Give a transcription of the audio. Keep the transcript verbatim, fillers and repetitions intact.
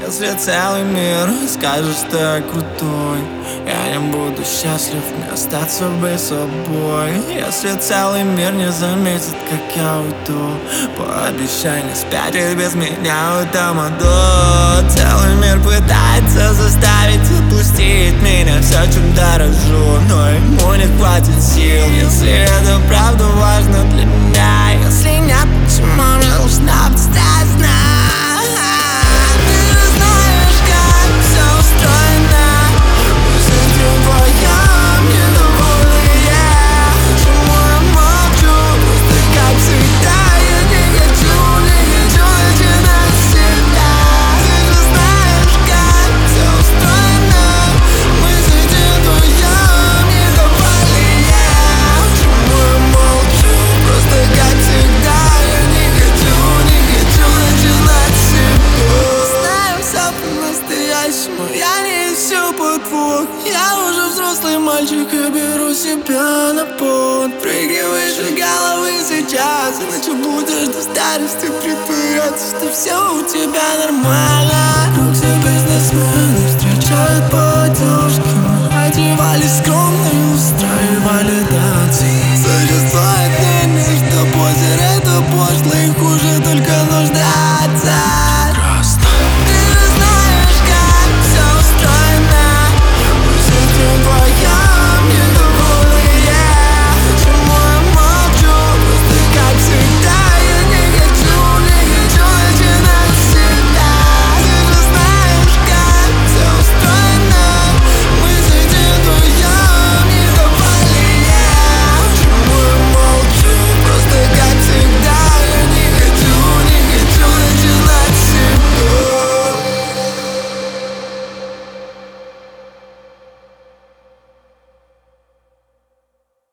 Если целый мир скажет, что я крутой, я не буду счастлив мне остаться бы собой. Если целый мир не заметит, как я уйду, пообещай не спятить без меня у тамадо. Целый мир пытается заставить отпустить меня, все, чем дорожу, но ему не хватит сил. Если это правда важно для меня, если нет, почему мне нужна быть страстна? Я не ищу подвох, я уже взрослый мальчик и беру себя на понт. Прыгни выше головы сейчас, иначе будешь до старости притворяться, что все у тебя нормально. Руки бизнесмены встречают по